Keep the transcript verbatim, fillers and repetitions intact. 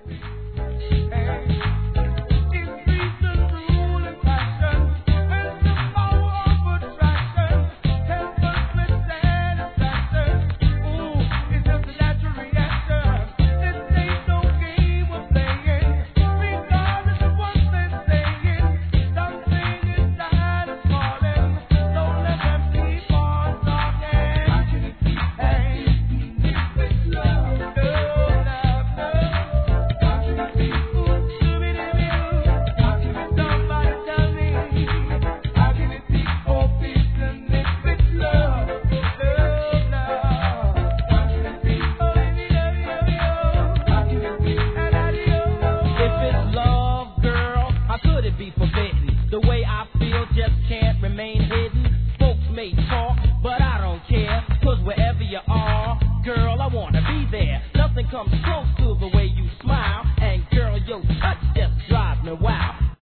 Nothing comes close to the way you smile, and girl, your touch just drives me wild.